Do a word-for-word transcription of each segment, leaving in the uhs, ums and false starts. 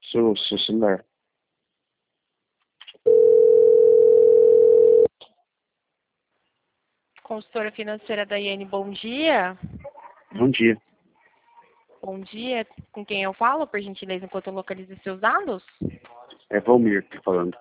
Seu, seu celular. Consultora financeira Daiane, bom dia. Bom dia. Bom dia. Com quem eu falo, por gentileza, enquanto eu localizo seus dados? É Valmir que tá falando.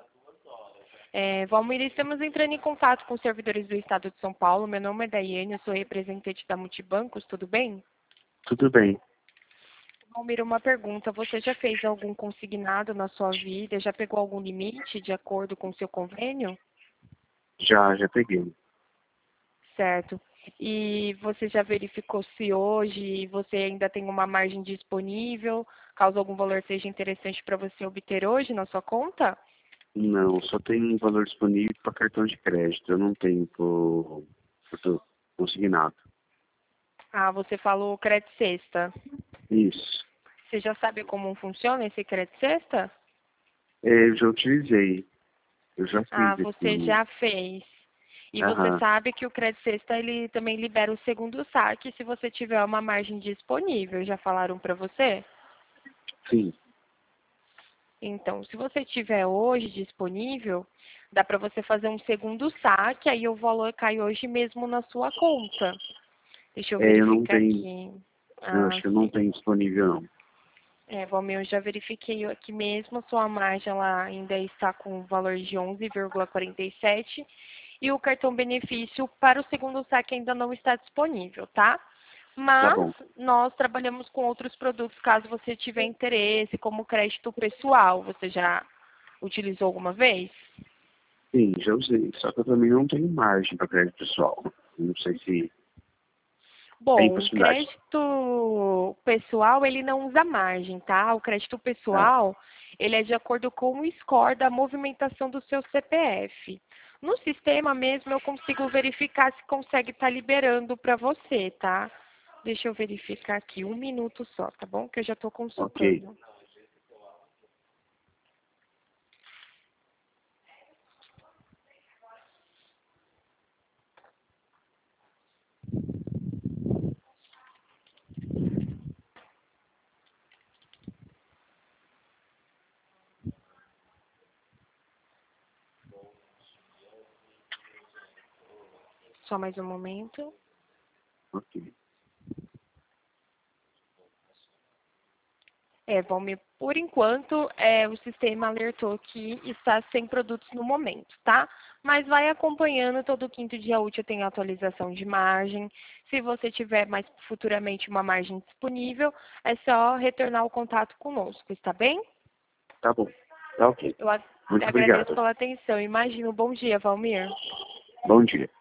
É, Valmir, estamos entrando em contato com os servidores do Estado de São Paulo. Meu nome é Daiane, eu sou representante da Multibancos, tudo bem? Tudo bem. Valmir, uma pergunta. Você já fez algum consignado na sua vida? Já pegou algum limite de acordo com o seu convênio? Já, já peguei. Certo. E você já verificou se hoje você ainda tem uma margem disponível, caso algum valor seja interessante para você obter hoje na sua conta? Não, só tem valor disponível para cartão de crédito. Eu não tenho por, por consignado. Ah, você falou crédito sexta. Isso. Você já sabe como funciona esse crédito sexta? É, eu já utilizei. Eu já Ah, fiz você esse. já fez. E você Aham, sabe que o crédito sexta ele também libera o segundo saque se você tiver uma margem disponível. Já falaram para você? sim. Então, se você tiver hoje disponível, dá para você fazer um segundo saque, aí o valor cai hoje mesmo na sua conta. Deixa eu É, eu não verificar tenho. aqui. Eu Ah, acho que eu não sim. tenho disponível, não. É, Valmir, eu já verifiquei aqui mesmo, sua margem ela ainda está com o valor de onze vírgula quarenta e sete e o cartão benefício para o segundo saque ainda não está disponível, tá? Tá Mas bom. nós trabalhamos com outros produtos caso você tiver interesse, como crédito pessoal. Você já utilizou alguma vez? Sim, já usei. Só que eu também não tenho margem para crédito pessoal. Não sei se tem Bom, o possibilidade. crédito pessoal, ele não usa margem, tá? O crédito Ah, pessoal, ele é de acordo com o score da movimentação do seu C P F. No sistema mesmo, eu consigo verificar se consegue estar liberando para você, tá? Deixa eu verificar aqui, um minuto só, tá bom? Que eu já estou ok. consultando. Só mais um momento. Ok. É, Valmir, por enquanto, é, o sistema alertou que está sem produtos no momento, tá? Mas vai acompanhando, todo quinto dia útil tem atualização de margem. Se você tiver mais futuramente uma margem disponível, é só retornar o contato conosco, está bem? Tá bom. Tá ok. Eu a- Muito agradeço obrigado. pela atenção. Imagina, um bom dia, Valmir. Bom dia.